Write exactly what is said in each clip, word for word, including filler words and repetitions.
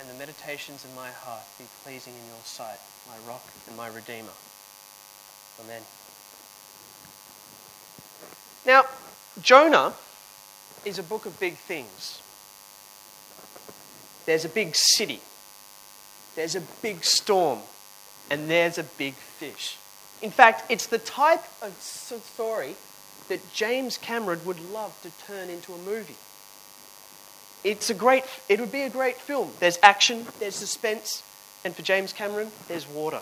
and the meditations of my heart be pleasing in your sight, my rock and my redeemer. Amen. Now, Jonah is a book of big things. There's a big city. There's a big storm. And there's a big fish. In fact, it's the type of story that James Cameron would love to turn into a movie. It's a great, it would be a great film. There's action, there's suspense, and for James Cameron, there's water.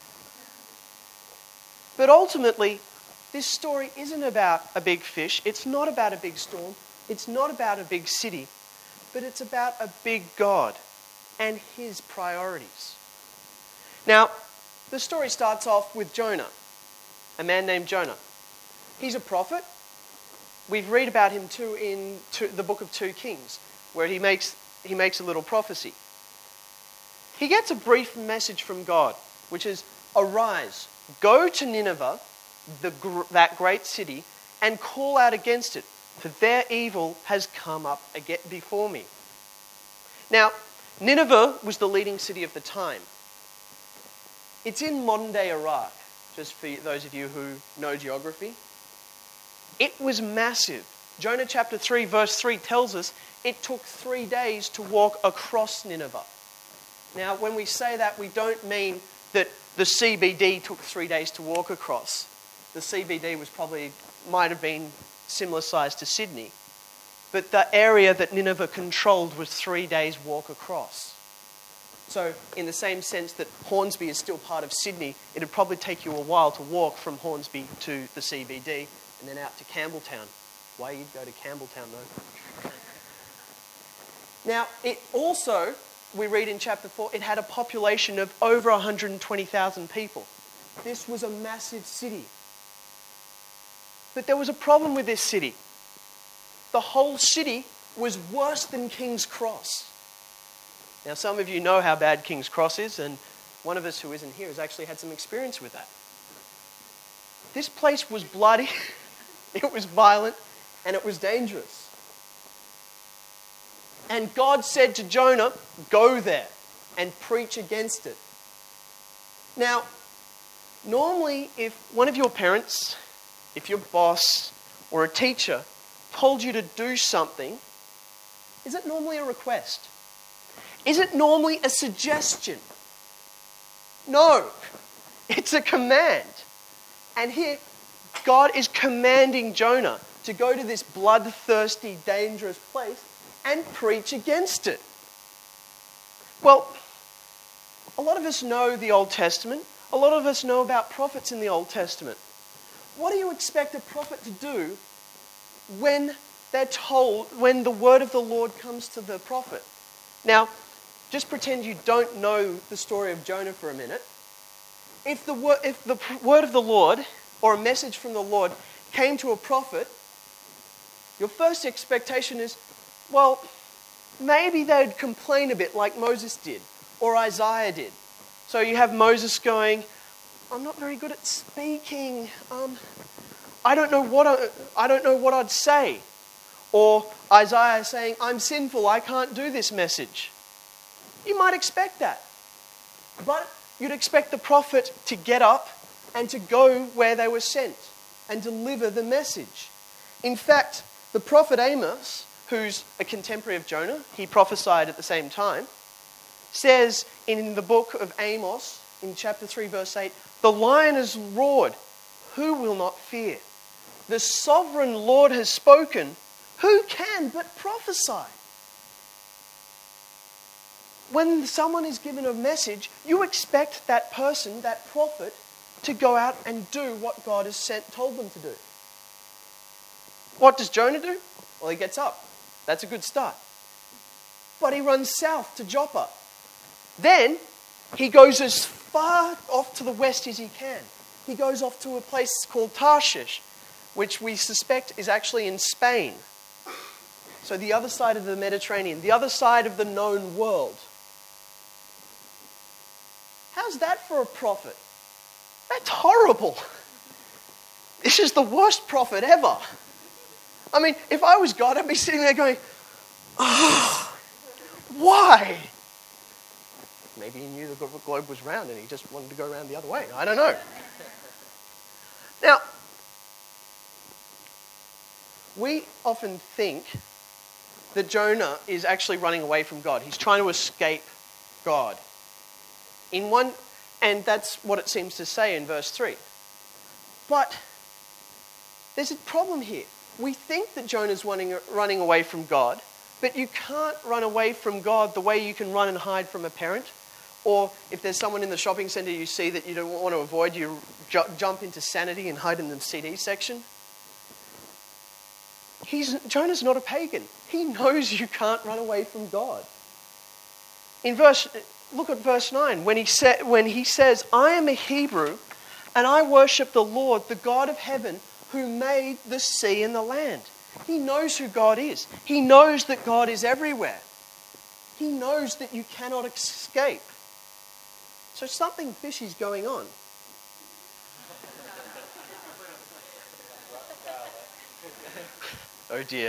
But ultimately, this story isn't about a big fish. It's not about a big storm. It's not about a big city. But it's about a big God and his priorities. Now, the story starts off with Jonah, a man named Jonah. He's a prophet. We read about him too in two, the book of two Kings, where he makes, he makes a little prophecy. He gets a brief message from God, which is, arise, go to Nineveh, the, that great city, and call out against it, for their evil has come up again before me. Now, Nineveh was the leading city of the time. It's in modern-day Iraq, just for those of you who know geography. It was massive. Jonah chapter three, verse three tells us it took three days to walk across Nineveh. Now, when we say that, we don't mean that the C B D took three days to walk across. The C B D was probably, might have been similar size to Sydney. But the area that Nineveh controlled was three days walk across. So in the same sense that Hornsby is still part of Sydney, it would probably take you a while to walk from Hornsby to the C B D and then out to Campbelltown. Why you'd go to Campbelltown though? Now, it also, we read in chapter four, it had a population of over one hundred twenty thousand people. This was a massive city. But there was a problem with this city. The whole city was worse than King's Cross. Now, some of you know how bad King's Cross is, and one of us who isn't here has actually had some experience with that. This place was bloody, it was violent, and it was dangerous. And God said to Jonah, go there and preach against it. Now, normally if one of your parents, if your boss or a teacher told you to do something, is it normally a request? Is it normally a suggestion? No, it's a command. And here, God is commanding Jonah to go to this bloodthirsty, dangerous place and preach against it. Well, a lot of us know the Old Testament. A lot of us know about prophets in the Old Testament. What do you expect a prophet to do when they're told, when the word of the Lord comes to the prophet? Now, just pretend you don't know the story of Jonah for a minute. If the, word, if the word of the Lord or a message from the Lord came to a prophet, your first expectation is, well, maybe they'd complain a bit like Moses did or Isaiah did. So you have Moses going, I'm not very good at speaking. Um, I don't know what I, I don't know what I'd say. Or Isaiah saying, I'm sinful, I can't do this message. You might expect that. But you'd expect the prophet to get up and to go where they were sent and deliver the message. In fact, the prophet Amos, who's a contemporary of Jonah, he prophesied at the same time, says in the book of Amos, in chapter three, verse eight, the lion has roared, who will not fear? The sovereign Lord has spoken, who can but prophesy? When someone is given a message, you expect that person, that prophet, to go out and do what God has sent, told them to do. What does Jonah do? Well, he gets up. That's a good start. But he runs south to Joppa. Then he goes as far off to the west as he can. He goes off to a place called Tarshish, which we suspect is actually in Spain. So the other side of the Mediterranean, the other side of the known world. How's that for a prophet? That's horrible. This is the worst prophet ever. I mean, if I was God, I'd be sitting there going, oh, why? Maybe he knew the globe was round and he just wanted to go around the other way. I don't know. Now, we often think that Jonah is actually running away from God. He's trying to escape God. In one, and that's what it seems to say in verse three. But there's a problem here. We think that Jonah's running, running away from God, but you can't run away from God the way you can run and hide from a parent. Or if there's someone in the shopping centre you see that you don't want to avoid, you ju- jump into Sanity and hide in the C D section. He's, Jonah's not a pagan. He knows you can't run away from God. In verse, look at verse nine. When he, sa- when he says, I am a Hebrew and I worship the Lord, the God of heaven, who made the sea and the land. He knows who God is. He knows that God is everywhere. He knows that you cannot escape. So something fishy's going on. Oh dear.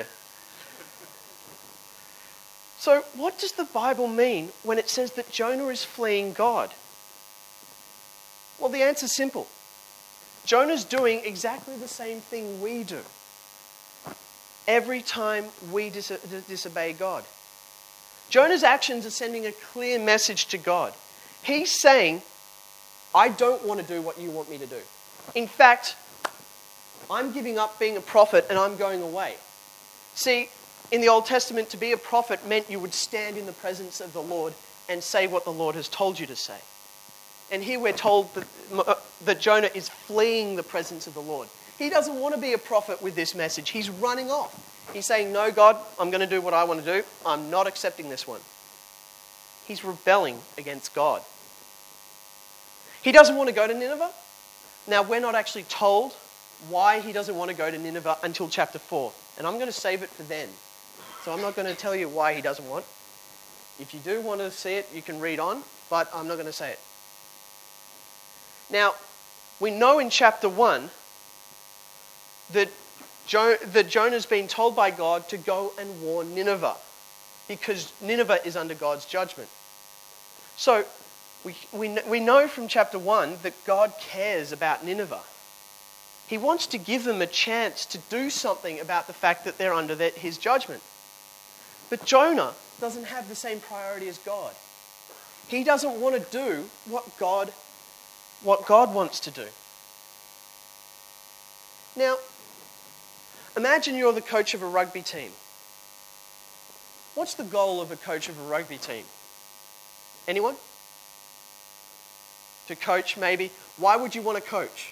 So what does the Bible mean when it says that Jonah is fleeing God? Well, the answer's simple. Jonah's doing exactly the same thing we do every time we dis- disobey God. Jonah's actions are sending a clear message to God. He's saying, I don't want to do what you want me to do. In fact, I'm giving up being a prophet and I'm going away. See, in the Old Testament, to be a prophet meant you would stand in the presence of the Lord and say what the Lord has told you to say. And here we're told that, that Jonah is fleeing the presence of the Lord. He doesn't want to be a prophet with this message. He's running off. He's saying, no, God, I'm going to do what I want to do. I'm not accepting this one. He's rebelling against God. He doesn't want to go to Nineveh. Now, we're not actually told why he doesn't want to go to Nineveh until chapter four. And I'm going to save it for then. So I'm not going to tell you why he doesn't want. If you do want to see it, you can read on, but I'm not going to say it. Now, we know in chapter one that, jo- that Jonah's been told by God to go and warn Nineveh because Nineveh is under God's judgment. So we, we, we know from chapter one that God cares about Nineveh. He wants to give them a chance to do something about the fact that they're under their, his judgment. But Jonah doesn't have the same priority as God. He doesn't want to do what God, what God wants to do. Now, imagine you're the coach of a rugby team. What's the goal of a coach of a rugby team? Anyone? To coach, maybe. Why would you want to coach?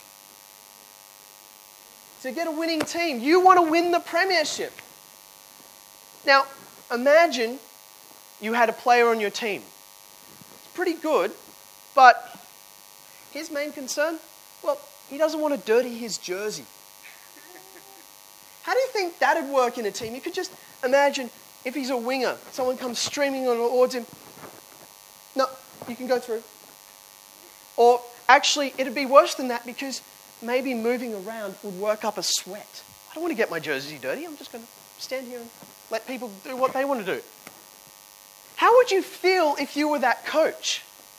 To get a winning team. You want to win the premiership. Now, imagine you had a player on your team. It's pretty good, but his main concern, well, he doesn't want to dirty his jersey. How do you think that would work in a team? You could just imagine if he's a winger, someone comes streaming towards him. No, you can go through. Or actually, it'd be worse than that because maybe moving around would work up a sweat. I don't want to get my jersey dirty. I'm just going to stand here and let people do what they want to do. How would you feel if you were that coach?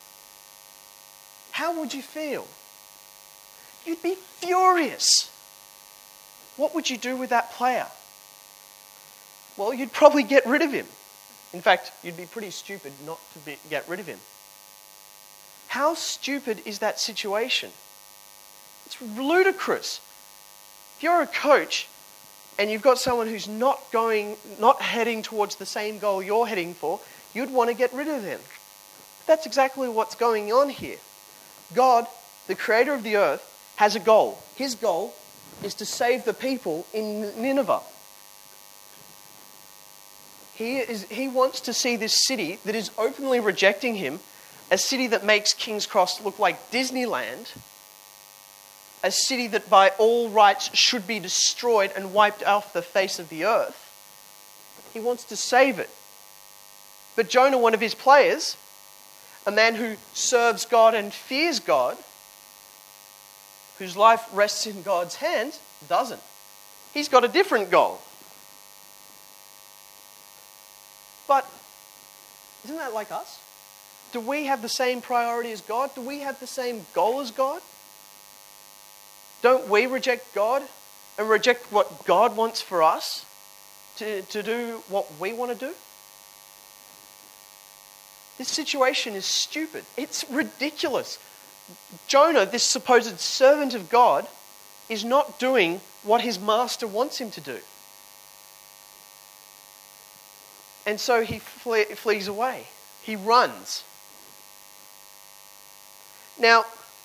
How would you feel? You'd be furious. What would you do with that player? Well, you'd probably get rid of him. In fact, you'd be pretty stupid not to be, get rid of him. How stupid is that situation? It's ludicrous. If you're a coach and you've got someone who's not going, not heading towards the same goal you're heading for, you'd want to get rid of them. That's exactly what's going on here. God, the creator of the earth, has a goal. His goal is to save the people in Nineveh. He, is, he wants to see this city that is openly rejecting him, a city that makes King's Cross look like Disneyland, a city that by all rights should be destroyed and wiped off the face of the earth. He wants to save it. But Jonah, one of his players, a man who serves God and fears God, whose life rests in God's hands, doesn't. He's got a different goal. But isn't that like us? Do we have the same priority as God? Do we have the same goal as God? Don't we reject God and reject what God wants for us to, to do what we want to do? This situation is stupid. It's ridiculous. Jonah, this supposed servant of God, is not doing what his master wants him to do. And so he fle- flees away. He runs. Now,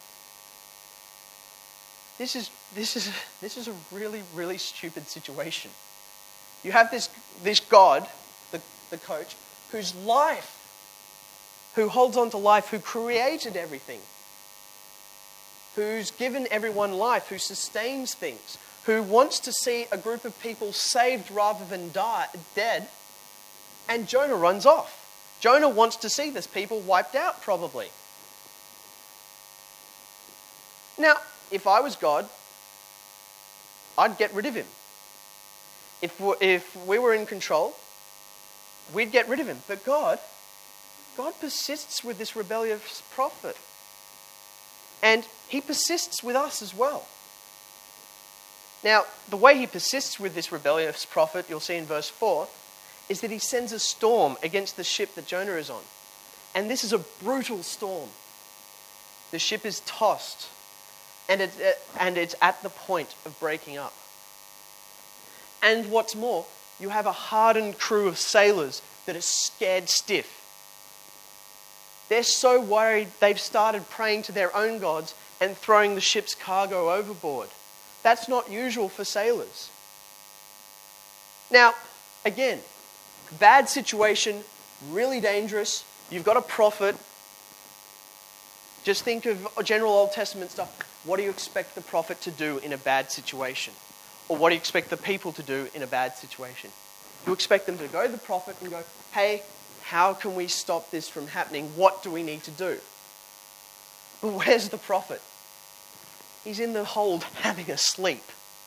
this is this is this is a really, really stupid situation. You have this this God, the, the coach, whose life, who holds on to life, who created everything, who's given everyone life, who sustains things, who wants to see a group of people saved rather than die, dead, and Jonah runs off. Jonah wants to see this people wiped out, probably. Now, if I was God, I'd get rid of him. If we, if we were in control, we'd get rid of him. But God, God persists with this rebellious prophet. And he persists with us as well. Now, the way he persists with this rebellious prophet, you'll see in verse four, is that he sends a storm against the ship that Jonah is on. And this is a brutal storm. The ship is tossed, and, it, and it's at the point of breaking up. And what's more, you have a hardened crew of sailors that are scared stiff. They're so worried they've started praying to their own gods and throwing the ship's cargo overboard. That's not usual for sailors. Now, again, bad situation, really dangerous. You've got a prophet. Just think of general Old Testament stuff. What do you expect the prophet to do in a bad situation? Or what do you expect the people to do in a bad situation? You expect them to go to the prophet and go, hey, how can we stop this from happening? What do we need to do? But where's the prophet? He's in the hold having a sleep.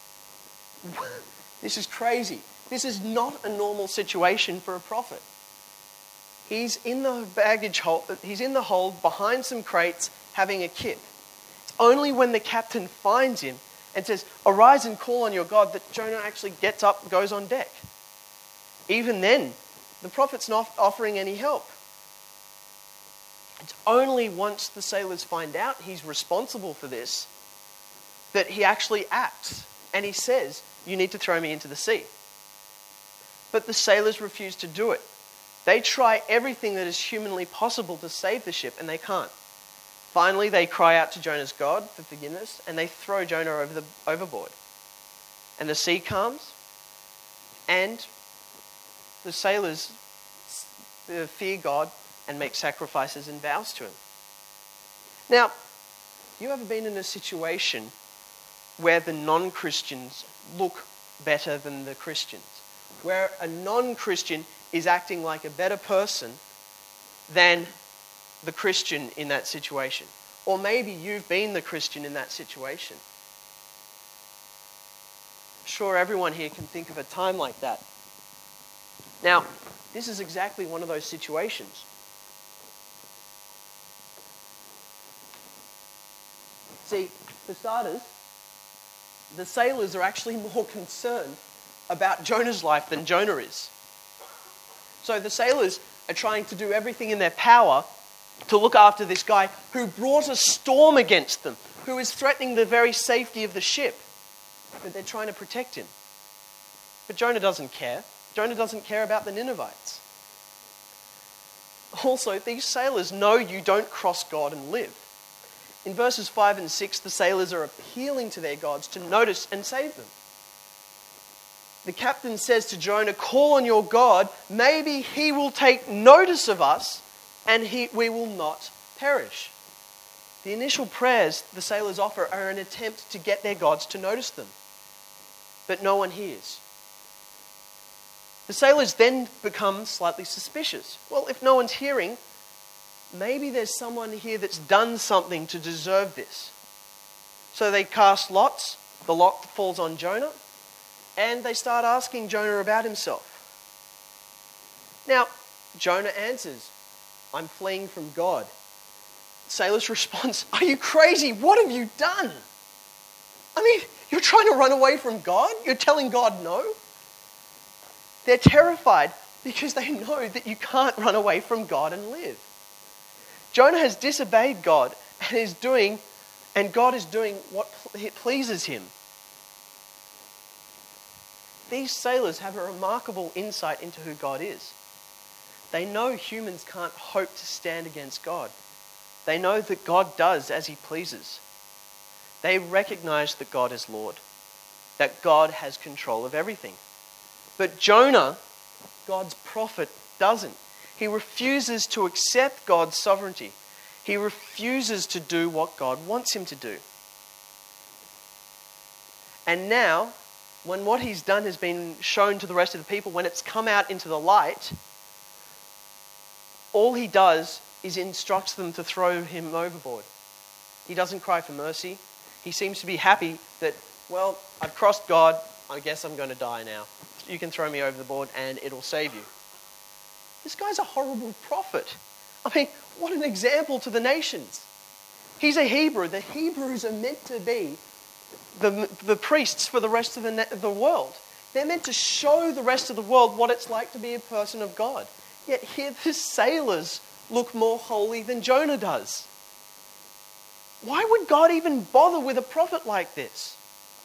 This is crazy. This is not a normal situation for a prophet. He's in the baggage hold, he's in the hold behind some crates having a kip. It's only when the captain finds him and says, arise and call on your God, that Jonah actually gets up and goes on deck. Even then, the prophet's not offering any help. It's only once the sailors find out he's responsible for this that he actually acts. And he says, you need to throw me into the sea. But the sailors refuse to do it. They try everything that is humanly possible to save the ship, and they can't. Finally, they cry out to Jonah's God for forgiveness, and they throw Jonah over the overboard. And the sea calms, and the sailors fear God and make sacrifices and vows to him. Now, you ever been in a situation where the non-Christians look better than the Christians? Where a non-Christian is acting like a better person than the Christian in that situation? Or maybe you've been the Christian in that situation. I'm sure everyone here can think of a time like that. Now, this is exactly one of those situations. See, for starters, the sailors are actually more concerned about Jonah's life than Jonah is. So the sailors are trying to do everything in their power to look after this guy who brought a storm against them, who is threatening the very safety of the ship. But they're trying to protect him. But Jonah doesn't care. Jonah doesn't care about the Ninevites. Also, these sailors know you don't cross God and live. In verses five and six, the sailors are appealing to their gods to notice and save them. The captain says to Jonah, call on your God, maybe he will take notice of us and he, we will not perish. The initial prayers the sailors offer are an attempt to get their gods to notice them. But no one hears. The sailors then become slightly suspicious. Well, if no one's hearing, maybe there's someone here that's done something to deserve this. So they cast lots. The lot falls on Jonah. And they start asking Jonah about himself. Now, Jonah answers, I'm fleeing from God. Sailor's response, are you crazy? What have you done? I mean, you're trying to run away from God? You're telling God no? They're terrified because they know that you can't run away from God and live. Jonah has disobeyed God and is doing, and God is doing what pleases him. These sailors have a remarkable insight into who God is. They know humans can't hope to stand against God. They know that God does as he pleases. They recognize that God is Lord, that God has control of everything. But Jonah, God's prophet, doesn't. He refuses to accept God's sovereignty. He refuses to do what God wants him to do. And now, when what he's done has been shown to the rest of the people, when it's come out into the light, all he does is instructs them to throw him overboard. He doesn't cry for mercy. He seems to be happy that, well, I've crossed God, I guess I'm going to die now. You can throw me over the board and it'll save you. This guy's a horrible prophet. I mean, what an example to the nations. He's a Hebrew. The Hebrews are meant to be the, the priests for the rest of the, the world. They're meant to show the rest of the world what it's like to be a person of God. Yet here the sailors look more holy than Jonah does. Why would God even bother with a prophet like this?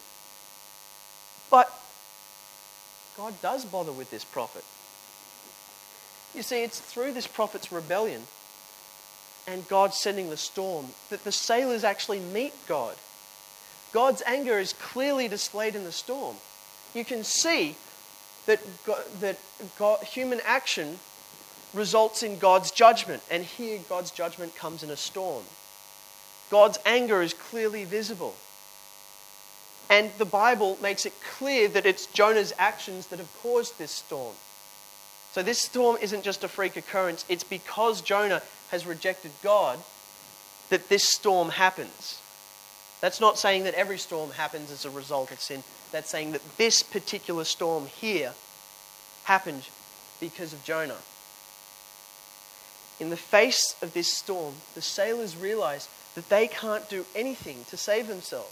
But God does bother with this prophet. You see, it's through this prophet's rebellion and God sending the storm that the sailors actually meet God. God's anger is clearly displayed in the storm. You can see that God, that God, human action results in God's judgment, and here God's judgment comes in a storm. God's anger is clearly visible. And the Bible makes it clear that it's Jonah's actions that have caused this storm. So this storm isn't just a freak occurrence. It's because Jonah has rejected God that this storm happens. That's not saying that every storm happens as a result of sin. That's saying that this particular storm here happened because of Jonah. In the face of this storm, the sailors realize that they can't do anything to save themselves.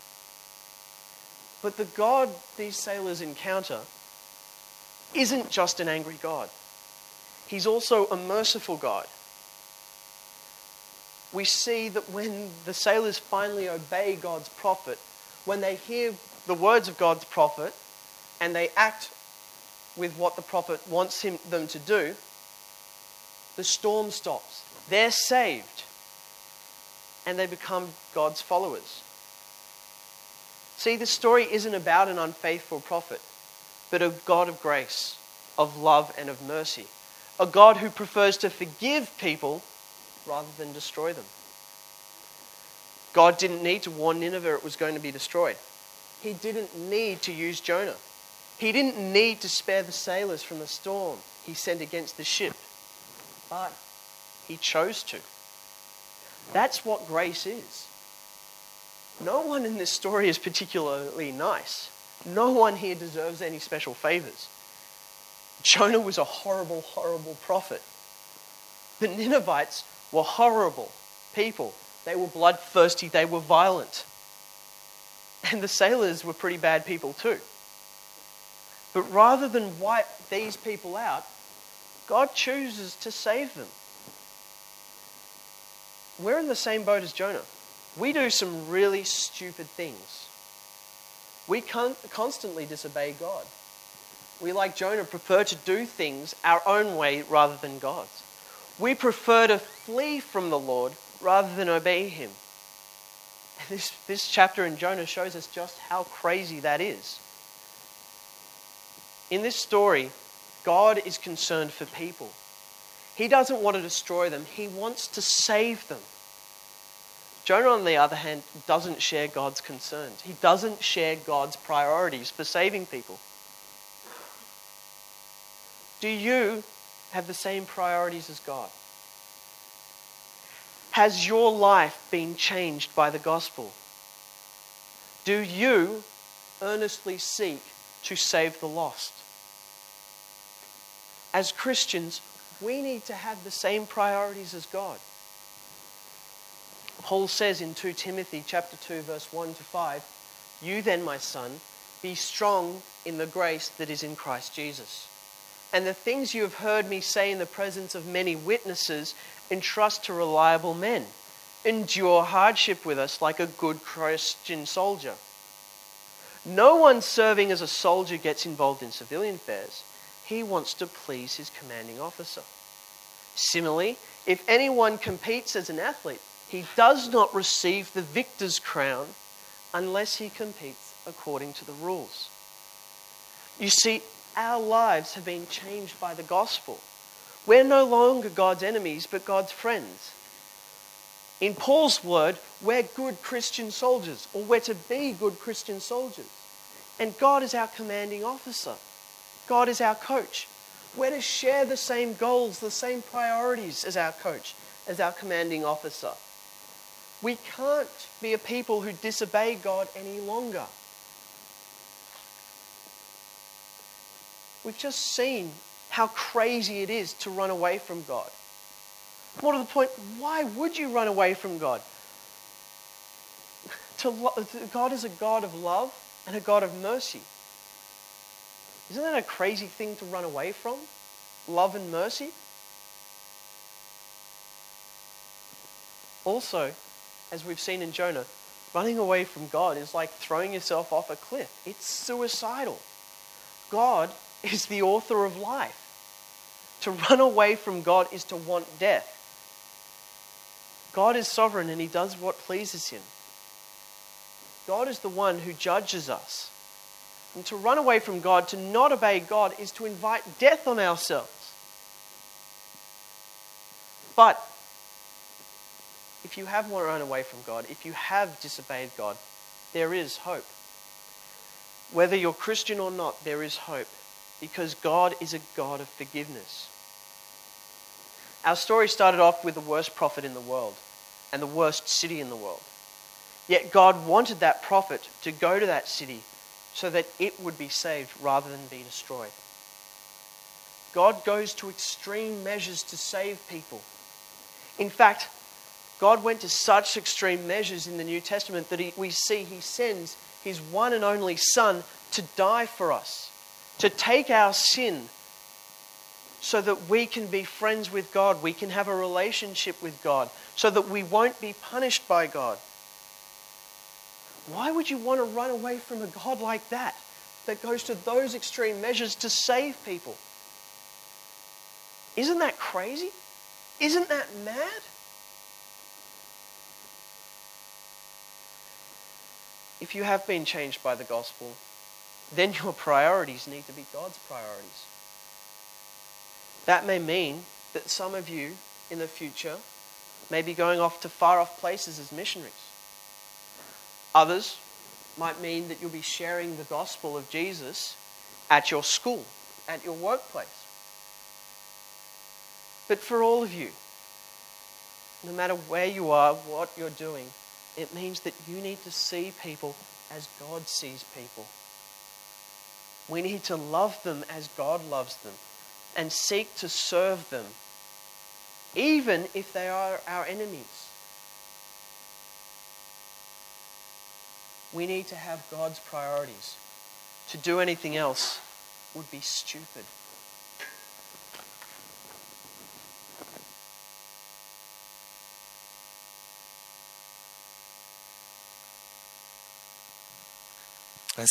But the God these sailors encounter isn't just an angry God. He's also a merciful God. We see that when the sailors finally obey God's prophet, when they hear the words of God's prophet and they act with what the prophet wants him, them to do, the storm stops. They're saved. And they become God's followers. See, the story isn't about an unfaithful prophet, but a God of grace, of love and of mercy. A God who prefers to forgive people rather than destroy them. God didn't need to warn Nineveh it was going to be destroyed. He didn't need to use Jonah. He didn't need to spare the sailors from the storm he sent against the ship. But he chose to. That's what grace is. No one in this story is particularly nice. No one here deserves any special favors. Jonah was a horrible, horrible prophet. The Ninevites were horrible people. They were bloodthirsty. They were violent. And the sailors were pretty bad people too. But rather than wipe these people out, God chooses to save them. We're in the same boat as Jonah. We do some really stupid things. We con- constantly disobey God. We, like Jonah, prefer to do things our own way rather than God's. We prefer to flee from the Lord rather than obey him. And this, this chapter in Jonah shows us just how crazy that is. In this story, God is concerned for people. He doesn't want to destroy them. He wants to save them. Jonah, on the other hand, doesn't share God's concerns. He doesn't share God's priorities for saving people. Do you have the same priorities as God? Has your life been changed by the gospel? Do you earnestly seek to save the lost? As Christians, we need to have the same priorities as God. Paul says in Second Timothy chapter two, verse one to five, "You then, my son, be strong in the grace that is in Christ Jesus. And the things you have heard me say in the presence of many witnesses, entrust to reliable men. Endure hardship with us like a good Christian soldier. No one serving as a soldier gets involved in civilian affairs. He wants to please his commanding officer. Similarly, if anyone competes as an athlete, he does not receive the victor's crown unless he competes according to the rules." You see, our lives have been changed by the gospel. We're no longer God's enemies, but God's friends. In Paul's word, we're good Christian soldiers, or we're to be good Christian soldiers. And God is our commanding officer. God is our coach. We're to share the same goals, the same priorities as our coach, as our commanding officer. We can't be a people who disobey God any longer. We've just seen how crazy it is to run away from God. More to the point, why would you run away from God? To lo- God is a God of love and a God of mercy. Isn't that a crazy thing to run away from? Love and mercy? Also, as we've seen in Jonah, running away from God is like throwing yourself off a cliff. It's suicidal. God is the author of life. To run away from God is to want death. God is sovereign and he does what pleases him. God is the one who judges us. And to run away from God, to not obey God, is to invite death on ourselves. But if you have run away from God, if you have disobeyed God, there is hope. Whether you're Christian or not, there is hope. Because God is a God of forgiveness. Our story started off with the worst prophet in the world and the worst city in the world. Yet God wanted that prophet to go to that city so that it would be saved rather than be destroyed. God goes to extreme measures to save people. In fact, God went to such extreme measures in the New Testament that he, we see he sends his one and only Son to die for us, to take our sin so that we can be friends with God, we can have a relationship with God, so that we won't be punished by God. Why would you want to run away from a God like that, that goes to those extreme measures to save people? Isn't that crazy? Isn't that mad? If you have been changed by the gospel, then your priorities need to be God's priorities. That may mean that some of you in the future may be going off to far off places as missionaries. Others might mean that you'll be sharing the gospel of Jesus at your school, at your workplace. But for all of you, no matter where you are, what you're doing, it means that you need to see people as God sees people. We need to love them as God loves them and seek to serve them, even if they are our enemies. We need to have God's priorities. To do anything else would be stupid.